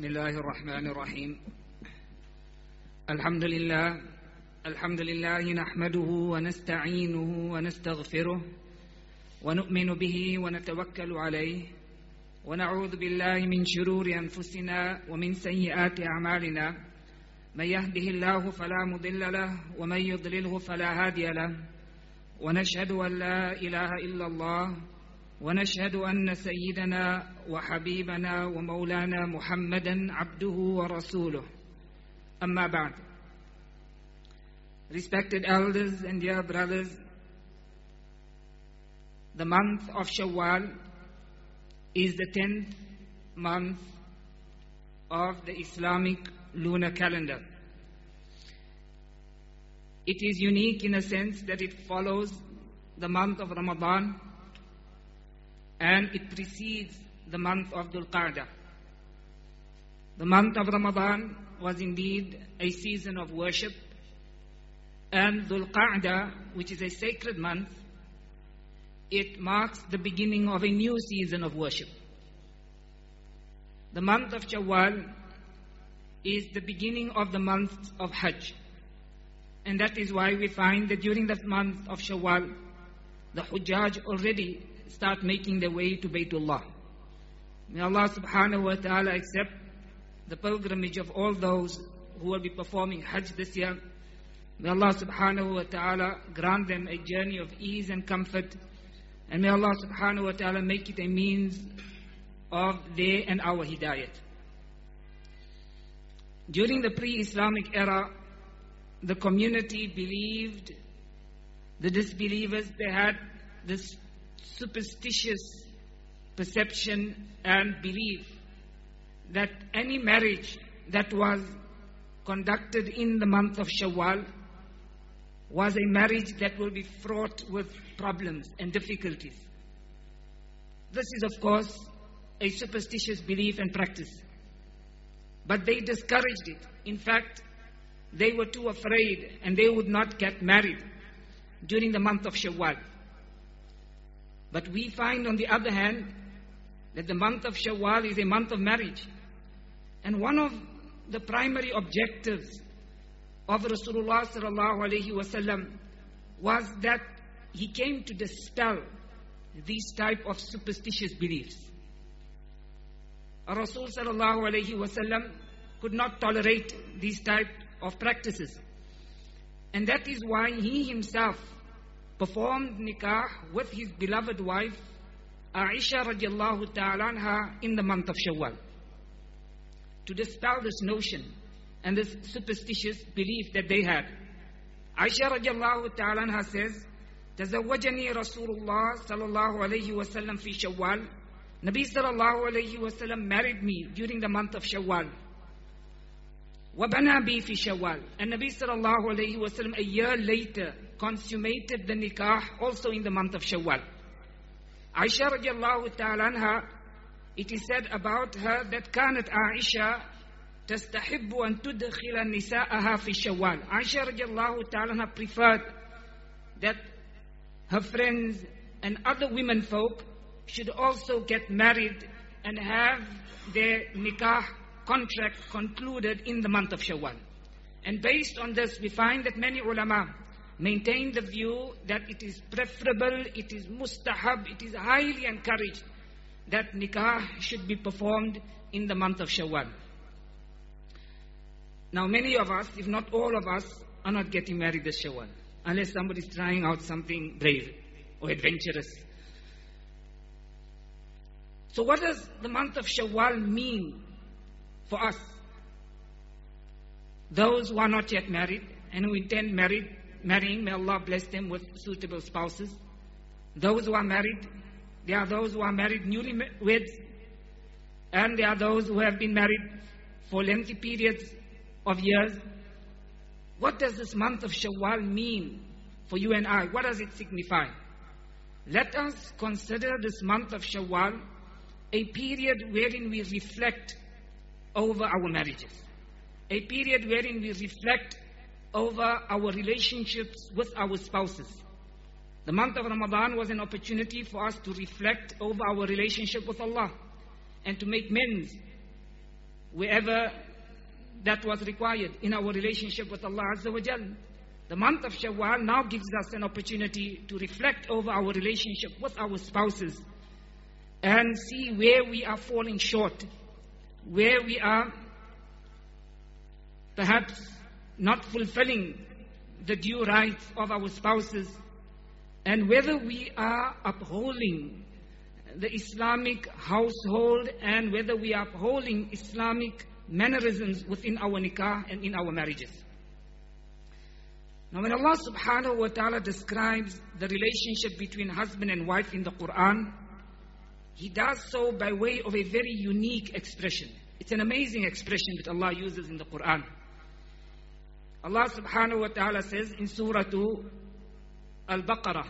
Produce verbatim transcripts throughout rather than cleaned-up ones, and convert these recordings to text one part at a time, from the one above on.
بسم الله الرحمن الرحيم. الحمد لله الحمد لله نحمده ونستعينه ونستغفره ونؤمن به ونتوكل عليه ونعوذ بالله من شرور أنفسنا ومن سيئات أعمالنا. من يهده الله فلا مضل له ومن يضلله فلا هادي له، ونشهد أن لا إله إلا الله، ونشهد أن سيدنا وحبيبنا ومولانا محمدا عبده ورسوله. أما بعد. Respected elders and dear brothers, the month of Shawwal is the tenth month of the Islamic lunar calendar. It is unique in a sense that it follows the month of Ramadan and it precedes the month of Dhul Qa'dah. The month of Ramadan was indeed a season of worship, and Dhul Qa'dah, which is a sacred month, it marks the beginning of a new season of worship. The month of Shawwal is the beginning of the month of Hajj, and that is why we find that during that month of Shawwal, the Hujjaj already start making their way to Baytullah. May Allah subhanahu wa ta'ala accept the pilgrimage of all those who will be performing Hajj this year. May Allah subhanahu wa ta'ala grant them a journey of ease and comfort, and may Allah subhanahu wa ta'ala make it a means of their and our hidayat. During the pre-Islamic era, the community believed, the disbelievers, they had this superstitious perception and belief that any marriage that was conducted in the month of Shawwal was a marriage that will be fraught with problems and difficulties. This is, of course, a superstitious belief and practice. But they discouraged it. In fact, they were too afraid and they would not get married during the month of Shawwal. But we find, on the other hand, that the month of Shawwal is a month of marriage. And one of the primary objectives of Rasulullah sallallahu alaihi wasallam was that he came to dispel these type of superstitious beliefs. Rasul sallallahu alaihi wasallam could not tolerate these type of practices. And that is why he himself performed nikah with his beloved wife Aisha radiallahu ta'ala anha in the month of Shawwal, to dispel this notion and this superstitious belief that they had. Aisha radiallahu ta'ala anha says, تزوجني رسول الله صلى الله عليه وسلم في شوال. Nabi sallallahu alayhi wasallam married me during the month of Shawwal. وَبَنَى بِي فِي شَوَّالٍ. And Nabi sallallahu alayhi wasallam a year later consummated the nikah also in the month of Shawwal. Aisha radiallahu ta'ala anha, it is said about her that كانت عائشة تستحب أن تدخل نساءها في شوال. Aisha radiallahu ta'ala anha preferred that her friends and other women folk should also get married and have their nikah contract concluded in the month of Shawwal. And based on this, we find that many ulama maintain the view that it is preferable, it is mustahab, it is highly encouraged that nikah should be performed in the month of Shawwal. Now many of us, if not all of us, are not getting married this Shawwal, unless somebody is trying out something brave or adventurous. So what does the month of Shawwal mean for us? Those who are not yet married and who intend married, marrying, may Allah bless them with suitable spouses. Those who are married, there are those who are married newlyweds, and there are those who have been married for lengthy periods of years. What does this month of Shawwal mean for you and I? What does it signify? Let us consider this month of Shawwal a period wherein we reflect over our marriages, a period wherein we reflect over our relationships with our spouses. The month of Ramadan was an opportunity for us to reflect over our relationship with Allah and to make amends wherever that was required in our relationship with Allah Azza wa Jal. The month of Shawwal now gives us an opportunity to reflect over our relationship with our spouses and see where we are falling short, where we are perhaps not fulfilling the due rights of our spouses, and whether we are upholding the Islamic household and whether we are upholding Islamic mannerisms within our nikah and in our marriages. Now, when Allah subhanahu wa ta'ala describes the relationship between husband and wife in the Quran, He does so by way of a very unique expression. It's an amazing expression that Allah uses in the Quran. Allah subhanahu wa ta'ala says in Surah Al-Baqarah,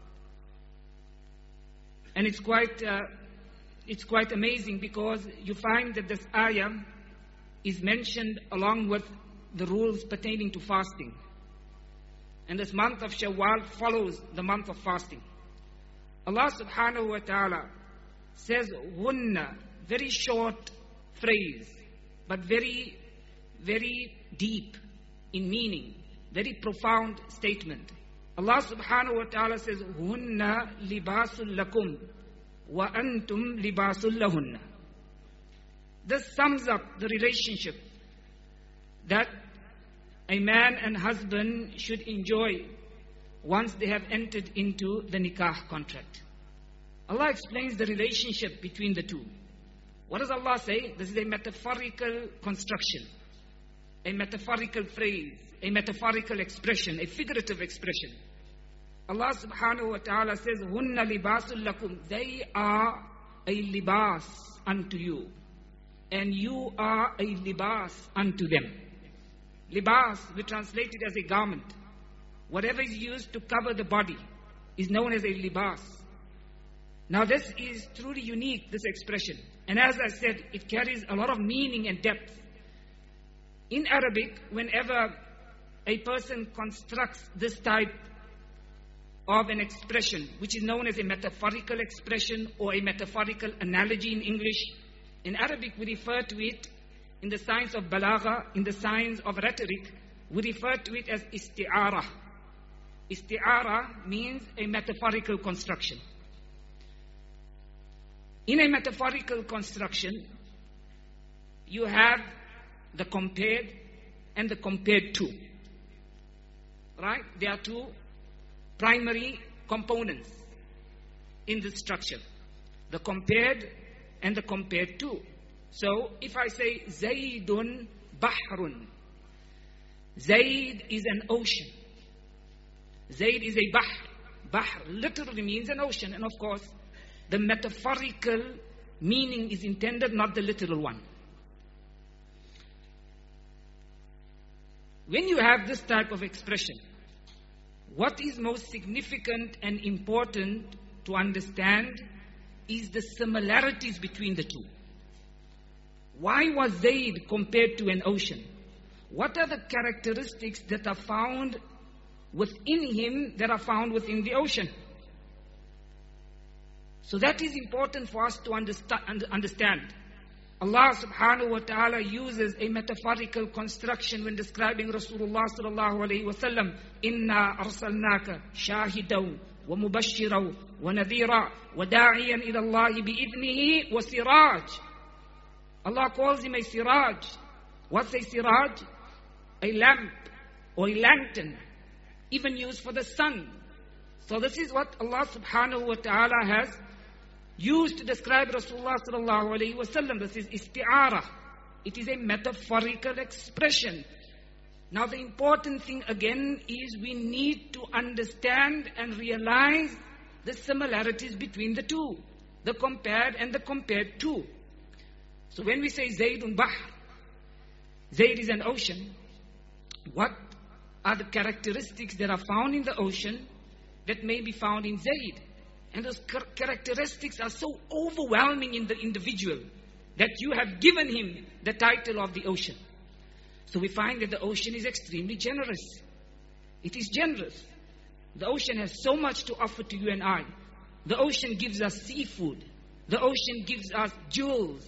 and it's quite, uh, it's quite amazing because you find that this ayah is mentioned along with the rules pertaining to fasting. And this month of Shawwal follows the month of fasting. Allah subhanahu wa ta'ala says, Hunna, very short phrase, but very, very deep in meaning, very profound statement. Allah subhanahu wa ta'ala says, Hunna libasul lakum wa antum libasul lahunna. This sums up the relationship that a man and husband should enjoy once they have entered into the nikah contract. Allah explains the relationship between the two. What does Allah say? This is a metaphorical construction, a metaphorical phrase, a metaphorical expression, a figurative expression. Allah subhanahu wa ta'ala says, Hunna libasul lakum. They are a libas unto you, and you are a libas unto them. Libas, we translate it as a garment. Whatever is used to cover the body is known as a libas. Now this is truly unique, this expression. And as I said, it carries a lot of meaning and depth. In Arabic, whenever a person constructs this type of an expression, which is known as a metaphorical expression or a metaphorical analogy in English, in Arabic we refer to it, in the science of balagha, in the science of rhetoric, we refer to it as isti'ara. Isti'ara means a metaphorical construction. In a metaphorical construction, you have the compared and the compared to. Right? There are two primary components in this structure. The compared and the compared to. So, if I say, Zaydun Bahrun, Zayd is an ocean. Zayd is a Bahr. Bahr literally means an ocean. And of course, the metaphorical meaning is intended, not the literal one. When you have this type of expression, what is most significant and important to understand is the similarities between the two. Why was Zayd compared to an ocean? What are the characteristics that are found within him that are found within the ocean? So that is important for us to understand. Allah subhanahu wa ta'ala uses a metaphorical construction when describing Rasulullah sallallahu alayhi wa sallam. Inna arsalnaka shahidaw wa mubashiraw wa nadhira wa da'iyan ila Allahi bi'idhnihi wa siraj. Allah calls him a siraj. What's a siraj? A lamp or a lantern, even used for the sun. So this is what Allah subhanahu wa ta'ala has used to describe Rasulullah sallallahu alayhi wa sallam. This is isti'ara. It is a metaphorical expression. Now the important thing again is we need to understand and realize the similarities between the two, the compared and the compared to. So when we say Zaydun Bahr, Zayd is an ocean, what are the characteristics that are found in the ocean that may be found in Zayd? And those characteristics are so overwhelming in the individual that you have given him the title of the ocean. So we find that the ocean is extremely generous. It is generous. The ocean has so much to offer to you and I. The ocean gives us seafood. The ocean gives us jewels.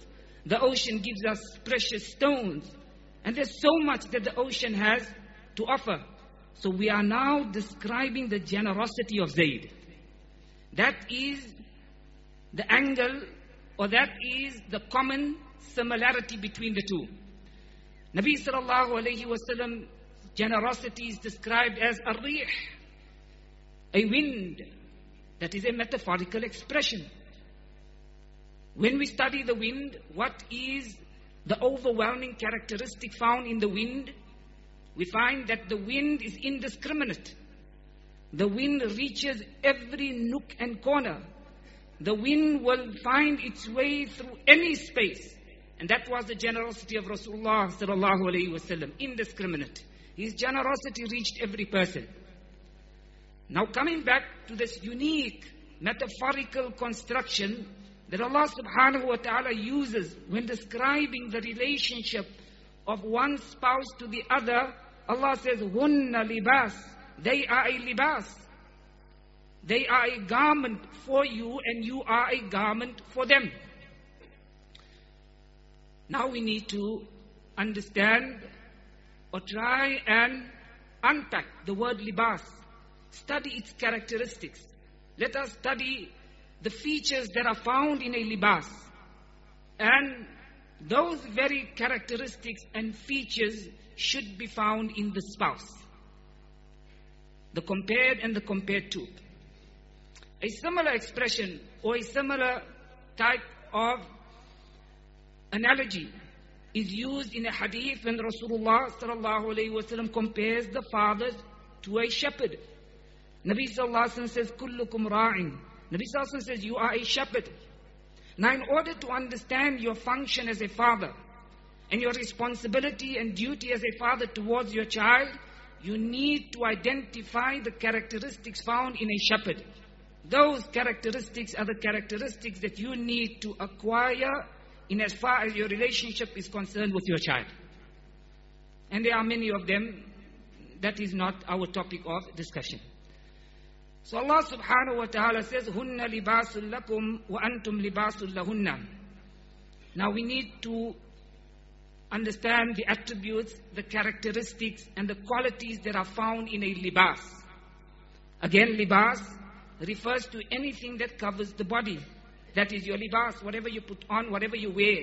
The ocean gives us precious stones. And there's so much that the ocean has to offer. So we are now describing the generosity of Zayd. That is the angle, or that is the common similarity between the two. Nabi sallallahu alayhi wa sallam, generosity is described as a rih, a wind. That is a metaphorical expression. When we study the wind, what is the overwhelming characteristic found in the wind? We find that the wind is indiscriminate. The wind reaches every nook and corner. The wind will find its way through any space. And that was the generosity of Rasulullah sallallahu alayhi wa sallam, indiscriminate. His generosity reached every person. Now coming back to this unique metaphorical construction that Allah subhanahu wa ta'ala uses when describing the relationship of one spouse to the other, Allah says, Hunna libas. They are a libas. They are a garment for you and you are a garment for them. Now we need to understand or try and unpack the word libas. Study its characteristics. Let us study the features that are found in a libas. And those very characteristics and features should be found in the spouse. The compared and the compared to. A similar expression or a similar type of analogy is used in a hadith when Rasulullah sallallahu alayhi wa sallam compares the father to a shepherd. Nabi sallallahu alayhi wa sallam says, Kullukum ra'in. Nabi sallallahu alayhi wa sallam says, you are a shepherd. Now in order to understand your function as a father and your responsibility and duty as a father towards your child, you need to identify the characteristics found in a shepherd. Those characteristics are the characteristics that you need to acquire in as far as your relationship is concerned with your child. And there are many of them. That is not our topic of discussion. So Allah subhanahu wa ta'ala says, Hunna libasul lakum wa antum libasul lahunna. Now we need to understand the attributes, the characteristics and the qualities that are found in a libas. Again, libas refers to anything that covers the body. That is your libas, whatever you put on, whatever you wear.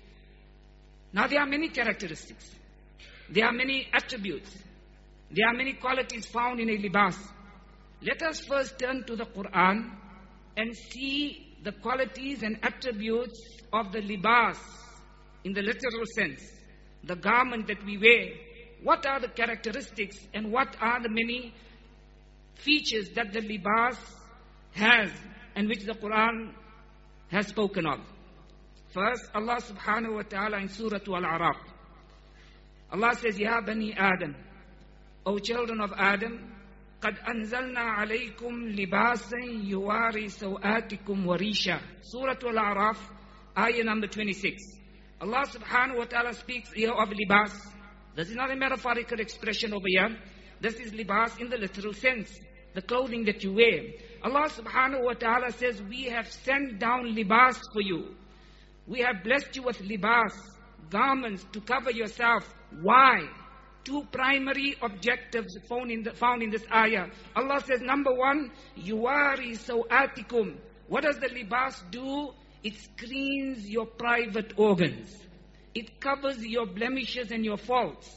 Now there are many characteristics. There are many attributes. There are many qualities found in a libas. Let us first turn to the Quran and see the qualities and attributes of the libas in the literal sense, the garment that we wear. What are the characteristics and what are the many features that the libas has and which the Quran has spoken of? First, Allah subhanahu wa ta'ala in Surah Al-A'raf, Allah says, Ya Bani Adam, O children of Adam, قَدْ أَنزَلْنَا عَلَيْكُمْ لِبَاسًا يُوَارِي سَوْآتِكُمْ وَرِيشًا. Surah Al-A'raf, ayah number twenty-six. Allah subhanahu wa ta'ala speaks here of libas. This is not a metaphorical expression over here. This is libas in the literal sense, the clothing that you wear. Allah subhanahu wa ta'ala says, we have sent down libas for you. We have blessed you with libas, garments to cover yourself. Why? Two primary objectives found in, the, found in this ayah. Allah says, number one, yuwari sawatikum. What does the libas do? It screens your private organs. It covers your blemishes and your faults.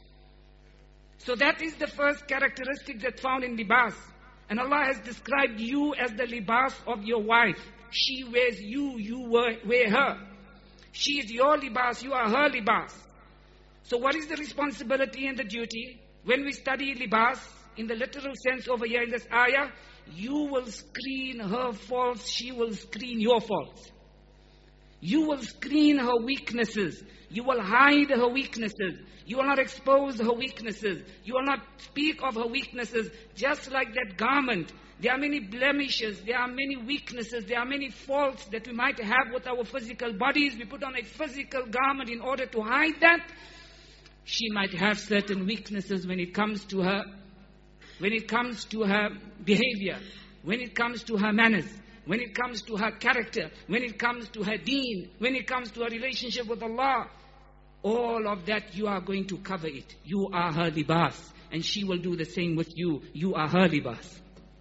So that is the first characteristic that's found in libas. And Allah has described you as the libas of your wife. She wears you, you wear her. She is your libas, you are her libas. So what is the responsibility and the duty? When we study libas, in the literal sense over here in this ayah, you will screen her faults, she will screen your faults. You will screen her weaknesses. You will hide her weaknesses. You will not expose her weaknesses. You will not speak of her weaknesses. Just like that garment, there are many blemishes, there are many weaknesses, there are many faults that we might have with our physical bodies. We put on a physical garment in order to hide that. She might have certain weaknesses when it comes to her, when it comes to her behavior, when it comes to her manners. when it comes to her character, when it comes to her deen, when it comes to her relationship with Allah, all of that you are going to cover it. You are her libas, and she will do the same with you. You are her libas.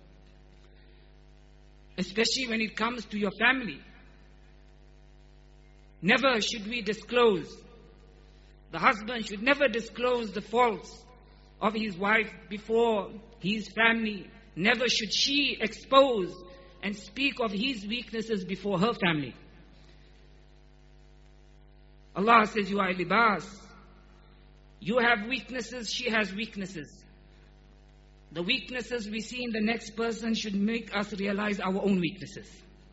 Especially when it comes to your family. Never should we disclose. The husband should never disclose the faults of his wife before his family. Never should she expose and speak of his weaknesses before her family. Allah says, you are libas. You have weaknesses, she has weaknesses. The weaknesses we see in the next person should make us realize our own weaknesses.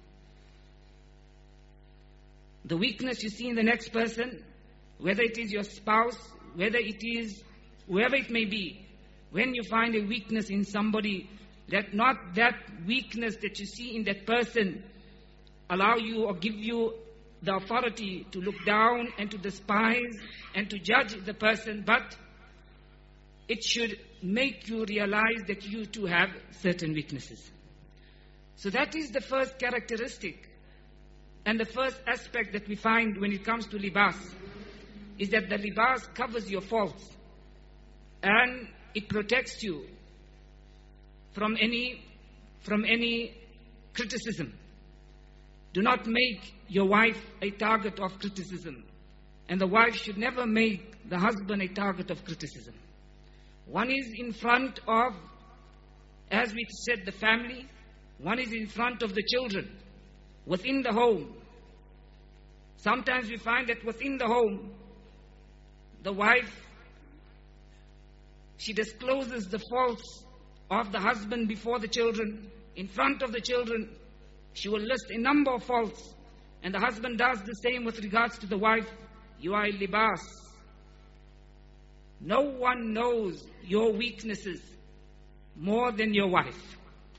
The weakness you see in the next person, whether it is your spouse, whether it is whoever it may be, when you find a weakness in somebody, let not that weakness that you see in that person allow you or give you the authority to look down and to despise and to judge the person, but it should make you realize that you too have certain weaknesses. So that is the first characteristic and the first aspect that we find when it comes to libas, is that the libas covers your faults and it protects you from any from any criticism. Do not make your wife a target of criticism, and the wife should never make the husband a target of criticism. One is in front of, as we said, the family. One is in front of the children, within the home. Sometimes we find that within the home, the wife, she discloses the faults of the husband before the children. In front of the children, she will list a number of faults. And the husband does the same with regards to the wife. You are a libas. No one knows your weaknesses more than your wife.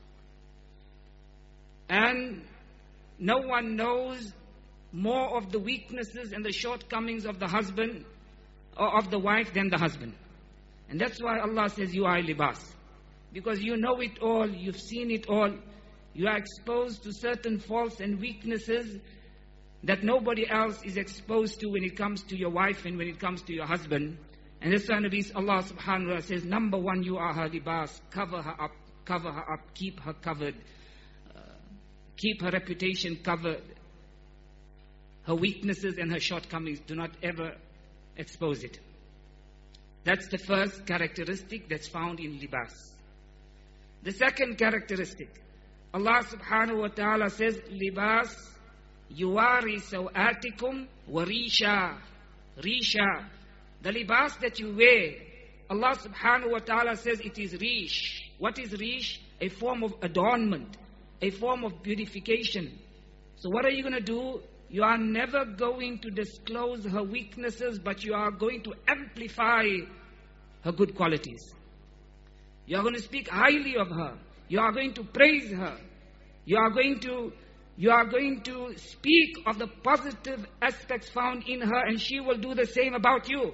And no one knows more of the weaknesses and the shortcomings of the husband or of the wife than the husband. And that's why Allah says you are a libas. Because you know it all, you've seen it all. You are exposed to certain faults and weaknesses that nobody else is exposed to when it comes to your wife and when it comes to your husband. And that's why Allah subhanahu wa ta'ala says, number one, you are her libas. Cover her up, cover her up, keep her covered. Uh, keep her reputation covered. Her weaknesses and her shortcomings, do not ever expose it. That's the first characteristic that's found in libas. The second characteristic, Allah subhanahu wa ta'ala says, libas yuwari sawatikum wa risha. Risha. The libas that you wear, Allah subhanahu wa ta'ala says it is rish. What is rish? A form of adornment, a form of beautification. So what are you going to do? You are never going to disclose her weaknesses, but you are going to amplify her good qualities. You are going to speak highly of her. You are going to praise her. You are going to, you are going to speak of the positive aspects found in her, and she will do the same about you.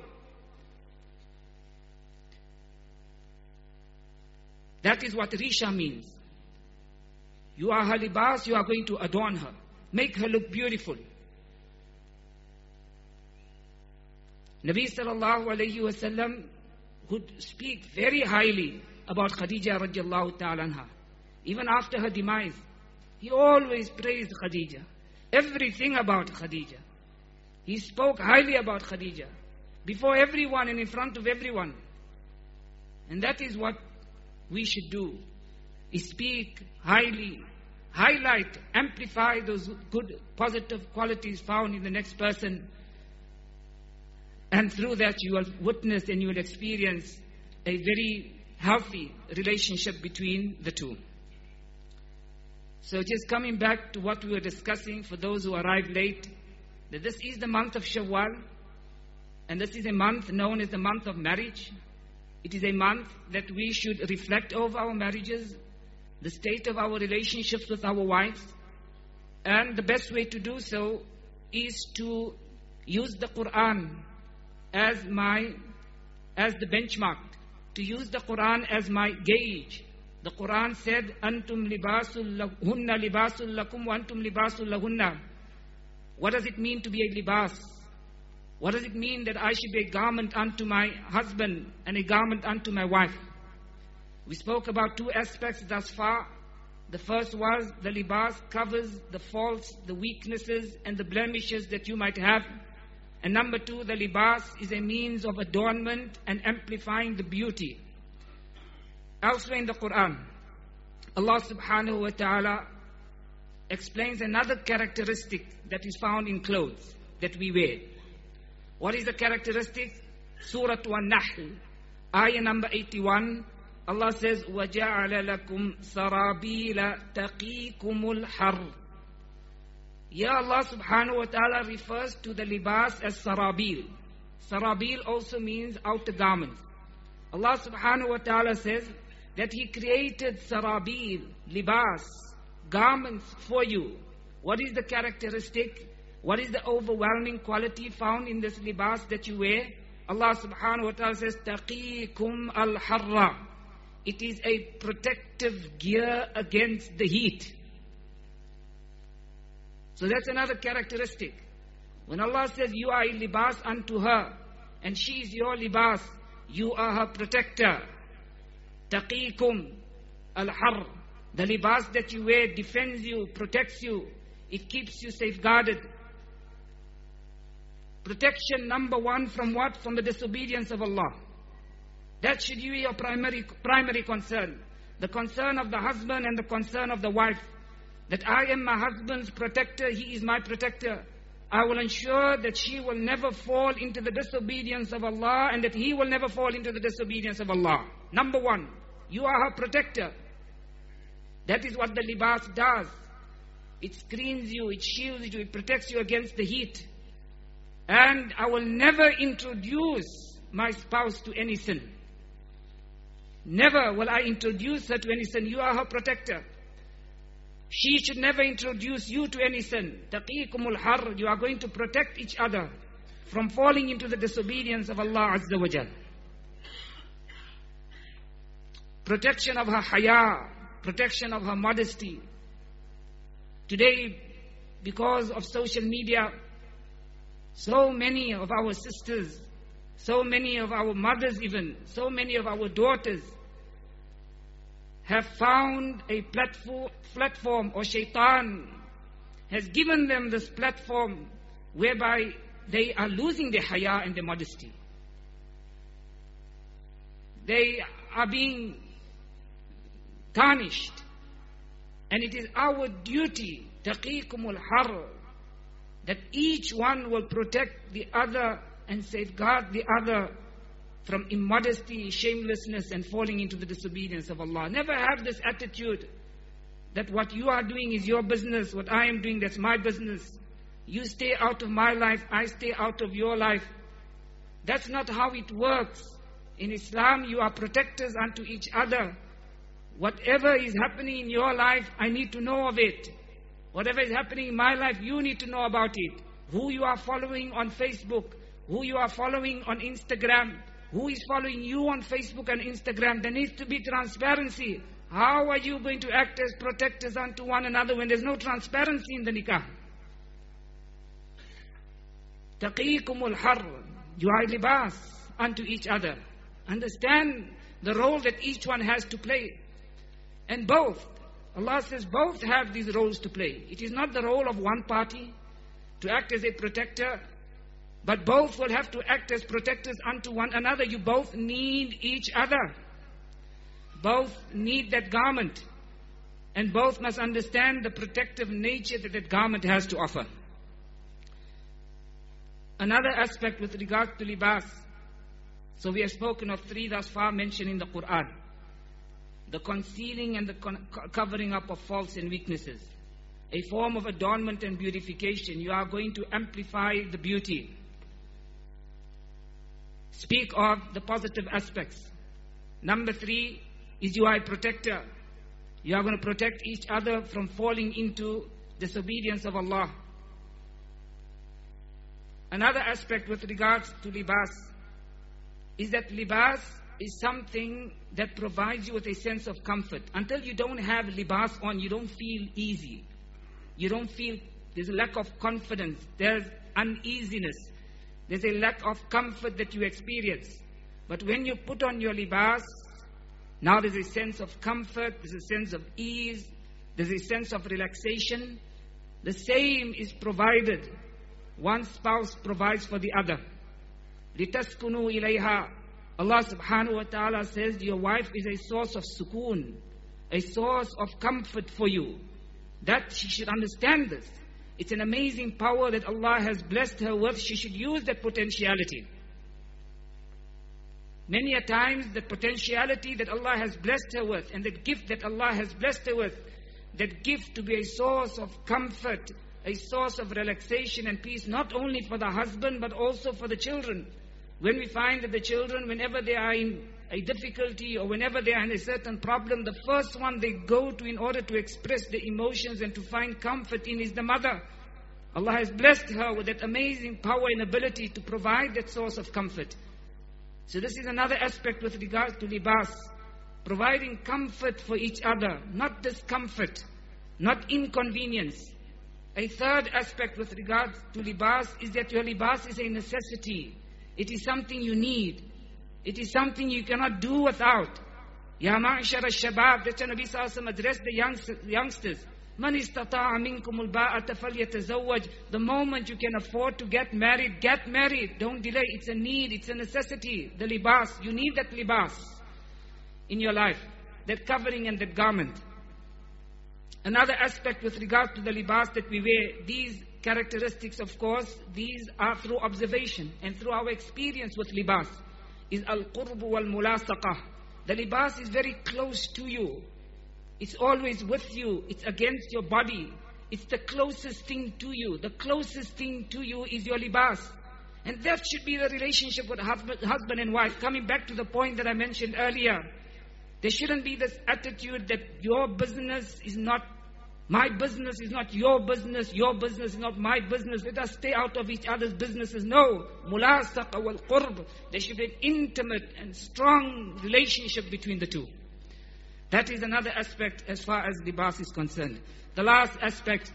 That is what Risha means. You are her libas, you are going to adorn her. Make her look beautiful. Nabi sallallahu alayhi wa sallam would speak very highly about Khadija radiallahu ta'ala anha. Even after her demise, he always praised Khadija. Everything about Khadija. He spoke highly about Khadija. Before everyone and in front of everyone. And that is what we should do. Is speak highly, highlight, amplify those good, positive qualities found in the next person. And through that you will witness and you will experience a very healthy relationship between the two. So just coming back to what we were discussing for those who arrived late, that this is the month of Shawwal, and this is a month known as the month of marriage. It is a month that we should reflect over our marriages, the state of our relationships with our wives, and the best way to do so is to use the Quran as my, as the benchmark, to use the Quran as my gauge The Quran said, Antum libasul lahunna libasul lakum wa antum libasul lahunna. What does it mean to be a libas? What does it mean that I should be a garment unto my husband and a garment unto my wife? We spoke about two aspects thus far. The first was the libas covers the faults, the weaknesses and the blemishes that you might have. And number two, the libas is a means of adornment and amplifying the beauty. Elsewhere in the Quran, Allah subhanahu wa ta'ala explains another characteristic that is found in clothes that we wear. What is the characteristic? Surah An-Nahl, ayah number eighty-one. Allah says, وَجَعَلَ لَكُمْ سَرَابِيلَ تَقِيكُمُ الْحَرِّ. Here Allah subhanahu wa ta'ala refers to the libas as sarabil. Sarabil also means outer garments. Allah subhanahu wa ta'ala says that He created sarabil, libas, garments for you. What is the characteristic? What is the overwhelming quality found in this libas that you wear? Allah subhanahu wa ta'ala says, تَقِيكُمْ الْحَرَّ. It is a protective gear against the heat. So that's another characteristic. When Allah says you are a libas unto her and she is your libas, you are her protector. Taqikum al-har. The libas that you wear defends you, protects you. It keeps you safeguarded. Protection number one from what? From the disobedience of Allah. That should be your primary, primary concern. The concern of the husband and the concern of the wife. That I am my husband's protector, he is my protector. I will ensure that she will never fall into the disobedience of Allah and that he will never fall into the disobedience of Allah. Number one, you are her protector. That is what the libas does. It screens you, it shields you, it protects you against the heat. And I will never introduce my spouse to any sin. Never will I introduce her to any sin. You are her protector. She should never introduce you to any sin. Taqikumul har. You are going to protect each other from falling into the disobedience of Allah Azza wa Jal. Protection of her haya, protection of her modesty. Today, because of social media, so many of our sisters, so many of our mothers even, so many of our daughters have found a platform, platform or shaitan has given them this platform whereby they are losing their haya and their modesty. They are being tarnished. And it is our duty, taqikumul har, that each one will protect the other and safeguard the other from immodesty, shamelessness, and falling into the disobedience of Allah. Never have this attitude that what you are doing is your business, what I am doing, that's my business. You stay out of my life, I stay out of your life. That's not how it works. In Islam, you are protectors unto each other. Whatever is happening in your life, I need to know of it. Whatever is happening in my life, you need to know about it. Who you are following on Facebook, who you are following on Instagram, who is following you on Facebook and Instagram. There needs to be transparency. How are you going to act as protectors unto one another when there's no transparency in the nikah? Taqikumul har. You are libas unto each other. Understand the role that each one has to play. And both, Allah says both have these roles to play. It is not the role of one party to act as a protector, but both will have to act as protectors unto one another. You both need each other. Both need that garment. And both must understand the protective nature that that garment has to offer. Another aspect with regard to libas. So we have spoken of three thus far mentioned in the Quran. The concealing and the con- covering up of faults and weaknesses. A form of adornment and beautification. You are going to amplify the beauty. Speak of the positive aspects. Number three is you are a protector. You are going to protect each other from falling into disobedience of Allah. Another aspect with regards to libas is that libas is something that provides you with a sense of comfort. Until you don't have libas on, you don't feel easy. You don't feel, there's a lack of confidence. There's uneasiness. There's a lack of comfort that you experience. But when you put on your libas, now there's a sense of comfort, there's a sense of ease, there's a sense of relaxation. The same is provided. One spouse provides for the other. لِتَسْكُنُوا إِلَيْهَا. Allah subhanahu wa ta'ala says your wife is a source of sukoon, a source of comfort for you. That she should understand this. It's an amazing power that Allah has blessed her with. She should use that potentiality. Many a times the potentiality that Allah has blessed her with, and that gift that Allah has blessed her with, that gift to be a source of comfort, a source of relaxation and peace, not only for the husband but also for the children. When we find that the children, whenever they are in a difficulty or whenever they are in a certain problem, the first one they go to in order to express their emotions and to find comfort in is the mother. Allah has blessed her with that amazing power and ability to provide that source of comfort. So this is another aspect with regards to libas. Providing comfort for each other, not discomfort, not inconvenience. A third aspect with regards to libas is that your libas is a necessity. It is something you need. It is something you cannot do without. Ya ma'ashar al-shabab, that Nabi sallallahu alayhi wa sallam addressed the youngsters. Man istata'a minkum al-ba'ata falyatazawwaj. The moment you can afford to get married, get married. Don't delay. It's a need, it's a necessity. The libas, you need that libas in your life, that covering and that garment. Another aspect with regard to the libas that we wear, these characteristics, of course, these are through observation and through our experience with libas, is al-qurb wal-mulasaqah. The libas is very close to you. It's always with you. It's against your body. It's the closest thing to you. The closest thing to you is your libas. And that should be the relationship with husband, husband and wife. Coming back to the point that I mentioned earlier, there shouldn't be this attitude that your business is not my business, is not your business, your business is not my business. Let us stay out of each other's businesses. No. Mulasaqa wal qurb. There should be an intimate and strong relationship between the two. That is another aspect as far as libas is concerned. The last aspect,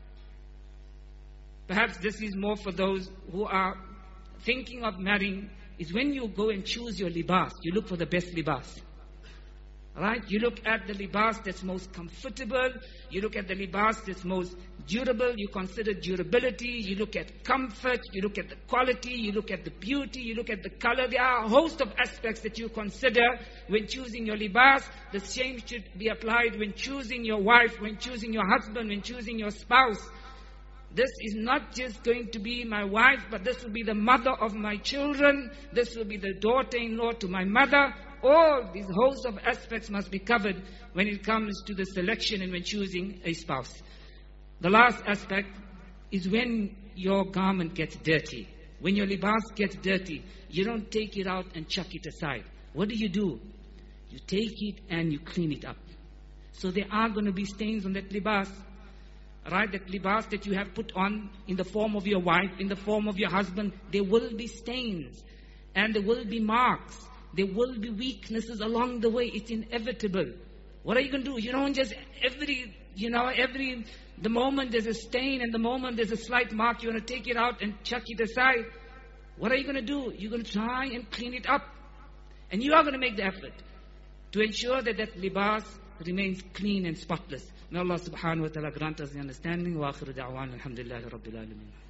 perhaps this is more for those who are thinking of marrying, is when you go and choose your libas, you look for the best libas. Right? You look at the libas that's most comfortable. You look at the libas that's most durable. You consider durability. You look at comfort. You look at the quality. You look at the beauty. You look at the color. There are a host of aspects that you consider when choosing your libas. The same should be applied when choosing your wife, when choosing your husband, when choosing your spouse. This is not just going to be my wife, but this will be the mother of my children. This will be the daughter-in-law to my mother. All these hosts of aspects must be covered when it comes to the selection and when choosing a spouse. The last aspect is when your garment gets dirty. When your libas gets dirty, you don't take it out and chuck it aside. What do you do? You take it and you clean it up. So there are going to be stains on that libas. Right? That libas that you have put on in the form of your wife, in the form of your husband, there will be stains and there will be marks. There will be weaknesses along the way. It's inevitable. What are you going to do? You don't just every, you know, every, the moment there's a stain and the moment there's a slight mark, you want to take it out and chuck it aside. What are you going to do? You're going to try and clean it up. And you are going to make the effort to ensure that that libas remains clean and spotless. May Allah subhanahu wa ta'ala grant us the understanding. Wa akhiru da'wan alhamdulillahi rabbil alameen.